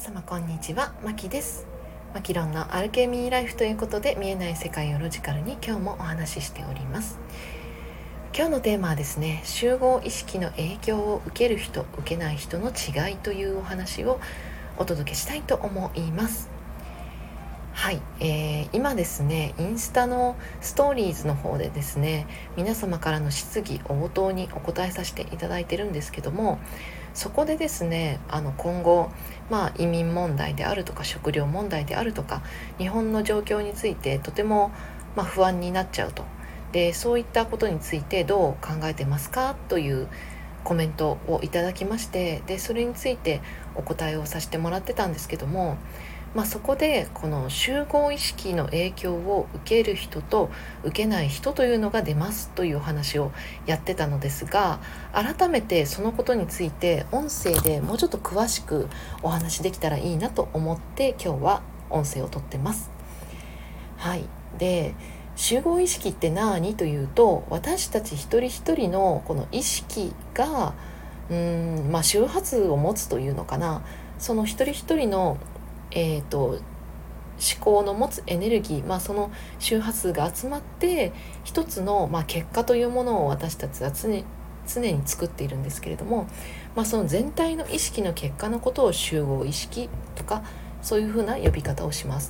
様こんにちは、まきです。マキロンのアルケミーライフということで、見えない世界をロジカルに今日もお話ししております。今日のテーマはですね、集合意識の影響を受ける人、受けない人の違いというお話をお届けしたいと思います。はい、今ですね、インスタのストーリーズの方でですね、皆様からの質疑応答にお答えさせていただいてるんですけども、そこでですね、今後、移民問題であるとか食料問題であるとか日本の状況についてとても、不安になっちゃうと。で、そういったことについてどう考えてますかというコメントをいただきまして、でそれについてお答えをさせてもらってたんですけども、そこでこの集合意識の影響を受ける人と受けない人というのが出ますというお話をやってたのですが、改めてそのことについて音声でもうちょっと詳しくお話できたらいいなと思って今日は音声をとってます。はい。で、集合意識って何というと、私たち一人一人のこの意識が周波数を持つというのかな、その一人一人の思考の持つエネルギー、その周波数が集まって一つの、結果というものを私たちは常に作っているんですけれども、その全体の意識の結果のことを集合意識とかそういうふうな呼び方をします。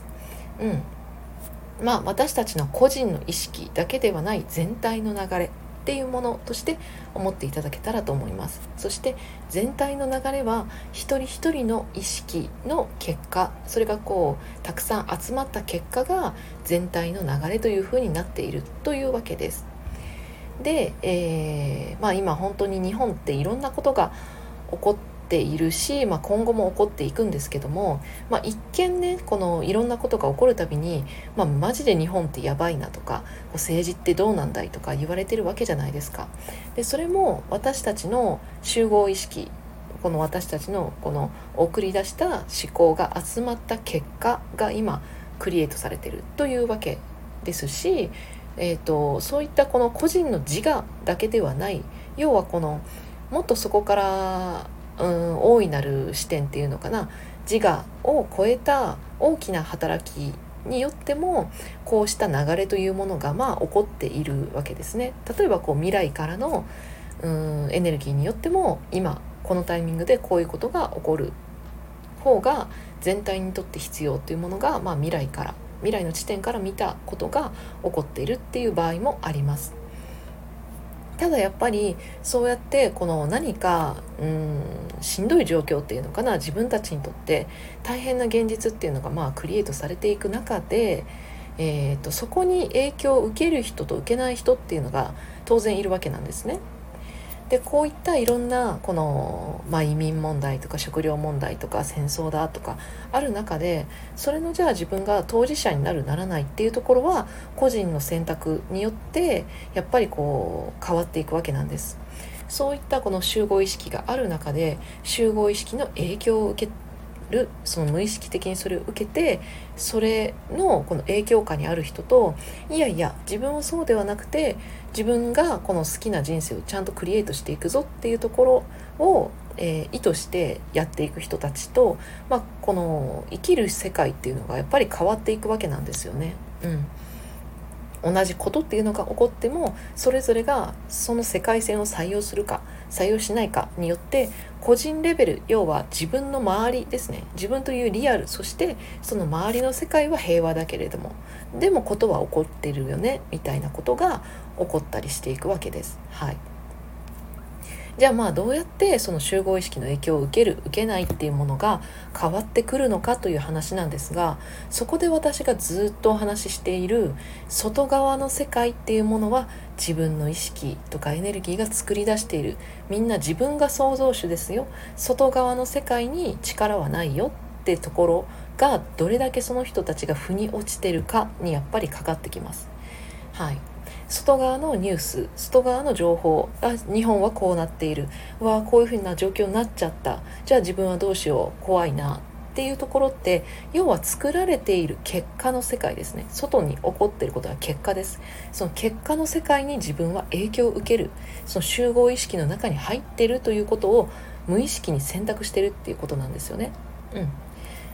私たちの個人の意識だけではない全体の流れっていうものとして思っていただけたらと思います。そして全体の流れは一人一人の意識の結果、それがたくさん集まった結果が全体の流れというふうになっているというわけです。で、今本当に日本っていろんなことが起こっているし、今後も起こっていくんですけども、一見ね、このいろんなことが起こるたびに、マジで日本ってやばいなとか、政治ってどうなんだいとか言われてるわけじゃないですか。でそれも私たちの集合意識、この私たちのこの送り出した思考が集まった結果が今クリエイトされているというわけですし、そういったこの個人の自我だけではない、要はこのもっとそこから大いなる視点っていうのかな、自我を超えた大きな働きによってもこうした流れというものが起こっているわけですね。例えば未来からのエネルギーによっても今このタイミングでこういうことが起こる方が全体にとって必要というものが、未来の地点から見たことが起こっているっていう場合もあります。ただやっぱりそうやってこの何かしんどい状況っていうのかな、自分たちにとって大変な現実っていうのがクリエイトされていく中で、そこに影響を受ける人と受けない人っていうのが当然いるわけなんですね。でこういったいろんなこの、移民問題とか食料問題とか戦争だとかある中で、それのじゃあ自分が当事者になるならないっていうところは個人の選択によってやっぱり変わっていくわけなんです。そういったこの集合意識がある中で、集合意識の影響を受ける、その無意識的にそれを受けて、それのこの影響下にある人と、いやいや自分はそうではなくて自分がこの好きな人生をちゃんとクリエイトしていくぞっていうところを、意図してやっていく人たちと、この生きる世界っていうのがやっぱり変わっていくわけなんですよね。同じことっていうのが起こっても、それぞれがその世界線を採用するか採用しないかによって個人レベル、要は自分の周りですね、自分というリアル、そしてその周りの世界は平和だけれども、でもことは起こってるよねみたいなことが起こったりしていくわけです。じゃあどうやってその集合意識の影響を受ける受けないっていうものが変わってくるのかという話なんですが、そこで私がずっとお話ししている外側の世界っていうものは自分の意識とかエネルギーが作り出している、みんな自分が創造主ですよ、外側の世界に力はないよってところが、どれだけその人たちが腑に落ちてるかにやっぱりかかってきます。外側のニュース、外側の情報、日本はこうなっている、こういうふうな状況になっちゃった、じゃあ自分はどうしよう、怖いなっていうところって、要は作られている結果の世界ですね。外に起こっていることは結果です。その結果の世界に自分は影響を受ける、その集合意識の中に入っているということを無意識に選択しているっていうことなんですよね。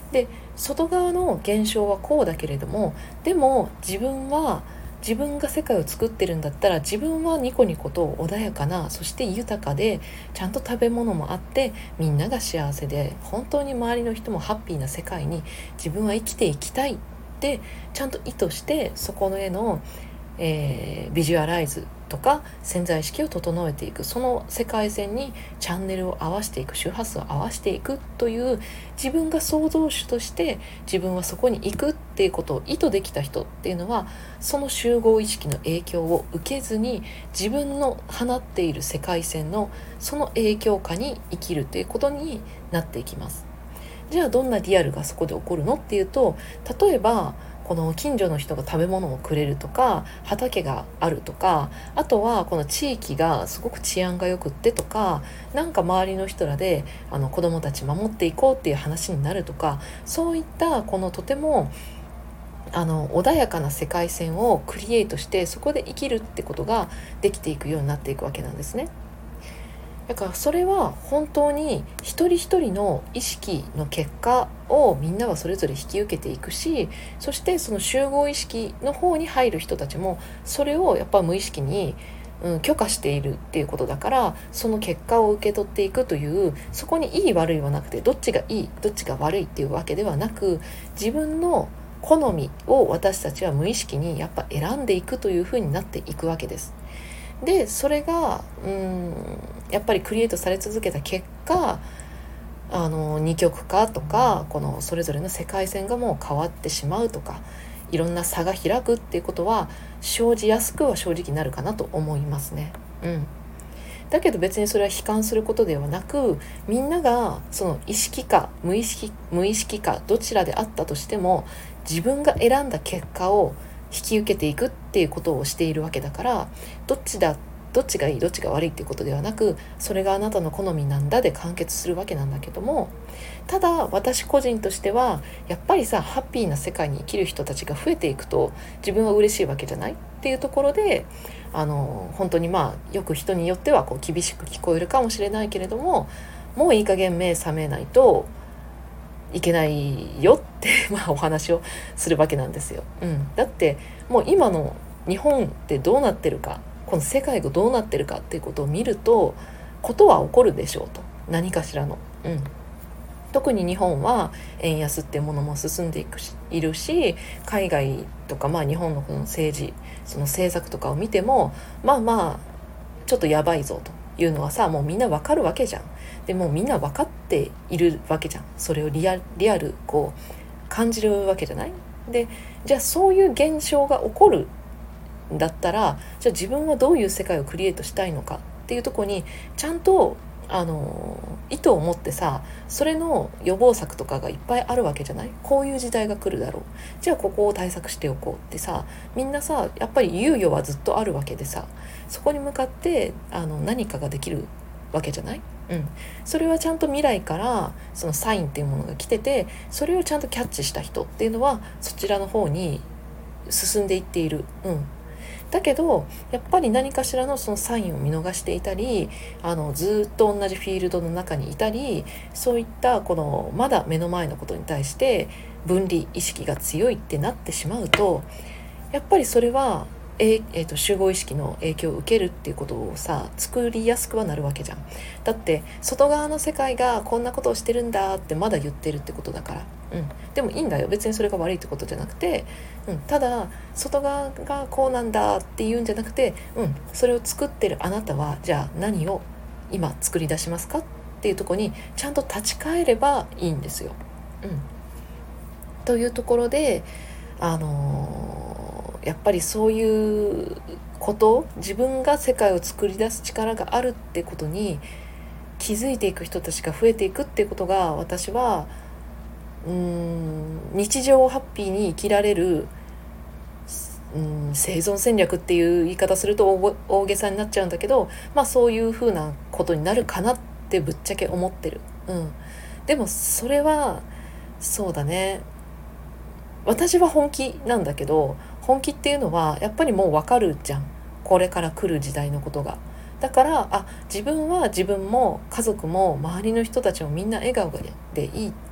で外側の現象はこうだけれども、でも自分が世界を作ってるんだったら、自分はニコニコと穏やかな、そして豊かで、ちゃんと食べ物もあって、みんなが幸せで、本当に周りの人もハッピーな世界に自分は生きていきたいってちゃんと意図して、そこへの、ビジュアライズとか潜在意識を整えていく、その世界線にチャンネルを合わせていく、周波数を合わせていくという、自分が創造主として自分はそこに行くっていうことを意図できた人っていうのは、その集合意識の影響を受けずに、自分の放っている世界線のその影響下に生きるということになっていきます。じゃあどんなリアルがそこで起こるのっていうと、例えばこの近所の人が食べ物をくれるとか、畑があるとか、あとはこの地域がすごく治安がよくってとか、なんか周りの人らで子どもたち守っていこうっていう話になるとか、そういったこのとても穏やかな世界線をクリエイトして、そこで生きるってことができていくようになっていくわけなんですね。だからそれは本当に一人一人の意識の結果をみんなはそれぞれ引き受けていくし、そしてその集合意識の方に入る人たちもそれをやっぱ無意識に、許可しているっていうことだから、その結果を受け取っていくという、そこにいい悪いはなくて、どっちがいいどっちが悪いっていうわけではなく、自分の好みを私たちは無意識にやっぱ選んでいくというふうになっていくわけです。でそれがやっぱりクリエイトされ続けた結果、二極化とか、このそれぞれの世界線がもう変わってしまうとか、いろんな差が開くっていうことは生じやすくは正直なるかなと思いますね。だけど別にそれは悲観することではなく、みんながその意識か無意識かどちらであったとしても、自分が選んだ結果を引き受けていくっていうことをしているわけだから、どっちがいいどっちが悪いっていうことではなく、それがあなたの好みなんだで完結するわけなんだけども、ただ私個人としてはやっぱりさ、ハッピーな世界に生きる人たちが増えていくと自分は嬉しいわけじゃないっていうところで、本当によく人によってはこう厳しく聞こえるかもしれないけれども、もういい加減目覚めないといけないよってお話をするわけなんですよ。だってもう今の日本ってどうなってるか、この世界がどうなってるかっていうことを見ると、ことは起こるでしょうと、何かしらの。特に日本は円安っていうものも進んでいるし、海外とか日本のこの政治、その政策とかを見てもちょっとやばいぞというのはさ、もうみんなわかるわけじゃん。でもうみんな分かっているわけじゃん。それをリアルこう感じるわけじゃない。でじゃあそういう現象が起こるんだったら、じゃあ自分はどういう世界をクリエイトしたいのかっていうところにちゃんと意図を持ってさ、それの予防策とかがいっぱいあるわけじゃない。こういう時代が来るだろう、じゃあここを対策しておこうってさ、みんなさやっぱり猶予はずっとあるわけでさ、そこに向かって何かができるわけじゃない。それはちゃんと未来からそのサインっていうものが来てて、それをちゃんとキャッチした人っていうのはそちらの方に進んでいっている。だけどやっぱり何かしらのそのサインを見逃していたり、ずっと同じフィールドの中にいたり、そういったこのまだ目の前のことに対して分離意識が強いってなってしまうと、やっぱりそれは集合意識の影響を受けるっていうことをさ、作りやすくはなるわけじゃん。だって外側の世界がこんなことをしてるんだってまだ言ってるってことだから。でもいいんだよ、別にそれが悪いってことじゃなくて、ただ外側がこうなんだっていうんじゃなくて、それを作ってるあなたはじゃあ何を今作り出しますかっていうところにちゃんと立ち返ればいいんですよ。というところでやっぱりそういうこと、自分が世界を作り出す力があるってことに気づいていく人たちが増えていくっていうことが、私は日常をハッピーに生きられる生存戦略っていう言い方すると大げさになっちゃうんだけど、そういう風なことになるかなってぶっちゃけ思ってる。でもそれはそうだね、私は本気なんだけど、本気っていうのはやっぱりもう分かるじゃん、これから来る時代のことが。だから自分は自分も家族も周りの人たちもみんな笑顔でいいっ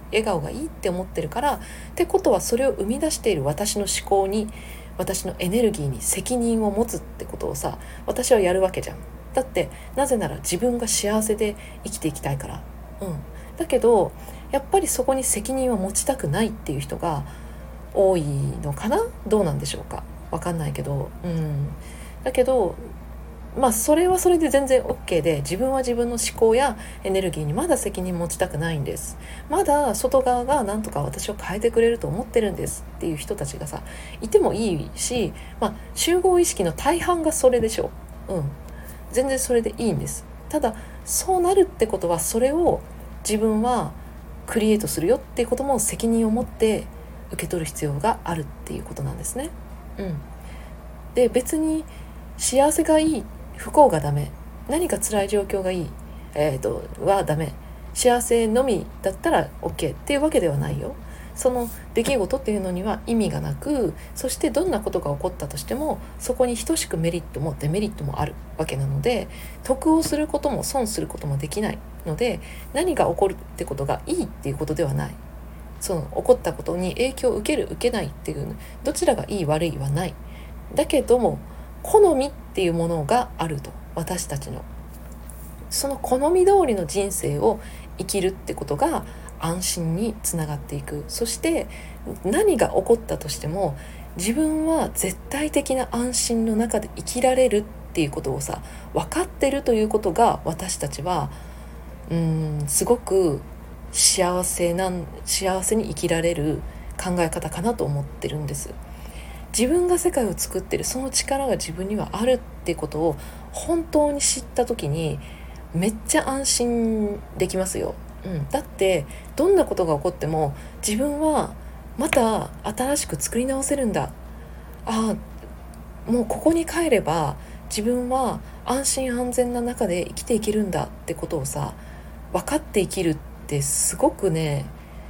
笑顔がいいって思ってるからってことは、それを生み出している私の思考に、私のエネルギーに責任を持つってことをさ、私はやるわけじゃん。だってなぜなら自分が幸せで生きていきたいから。だけどやっぱりそこに責任を持ちたくないっていう人が多いのかな。どうなんでしょうか、わかんないけど、だけどそれはそれで全然 OK で、自分は自分の思考やエネルギーにまだ責任持ちたくないんです。まだ外側がなんとか私を変えてくれると思ってるんですっていう人たちがさ、いてもいいし、集合意識の大半がそれでしょ。全然それでいいんです。ただそうなるってことは、それを自分はクリエイトするよっていうことも責任を持って受け取る必要があるっていうことなんですね。で、別に幸せがいい、不幸がダメ、何か辛い状況がいい、はダメ、幸せのみだったら OK っていうわけではないよ。その出来事っていうのには意味がなく、そしてどんなことが起こったとしてもそこに等しくメリットもデメリットもあるわけなので、得をすることも損することもできないので、何が起こるってことがいいっていうことではない。その起こったことに影響を受ける受けないっていう、どちらがいい悪いはない。だけども好みっていうものがあると。私たちのその好み通りの人生を生きるってことが安心につながっていく。そして何が起こったとしても自分は絶対的な安心の中で生きられるっていうことをさ、分かってるということが、私たちはすごく幸せに生きられる考え方かなと思ってるんです。自分が世界を作ってるその力が自分にはあるってことを本当に知った時にめっちゃ安心できますよ。だってどんなことが起こっても自分はまた新しく作り直せるんだ。もうここに帰れば自分は安心安全な中で生きていけるんだってことをさ、分かって生きるってすごくね、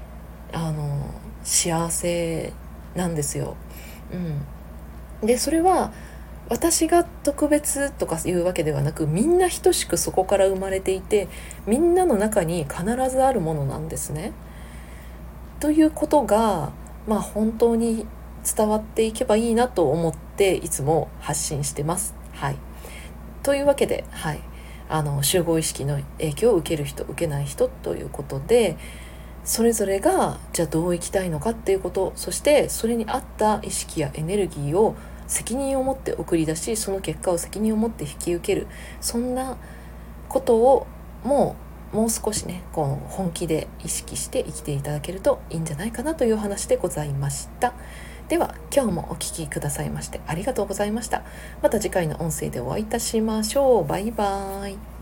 幸せなんですよ。でそれは私が特別とかいうわけではなく、みんな等しくそこから生まれていて、みんなの中に必ずあるものなんですね。ということが本当に伝わっていけばいいなと思っていつも発信してます。というわけで、集合意識の影響を受ける人受けない人ということで、それぞれがじゃあどう生きたいのかっていうこと、そしてそれに合った意識やエネルギーを責任を持って送り出し、その結果を責任を持って引き受ける、そんなことをもう少しね、本気で意識して生きていただけるといいんじゃないかなという話でございました。では今日もお聞きくださいましてありがとうございました。また次回の音声でお会いいたしましょう。バイバイ。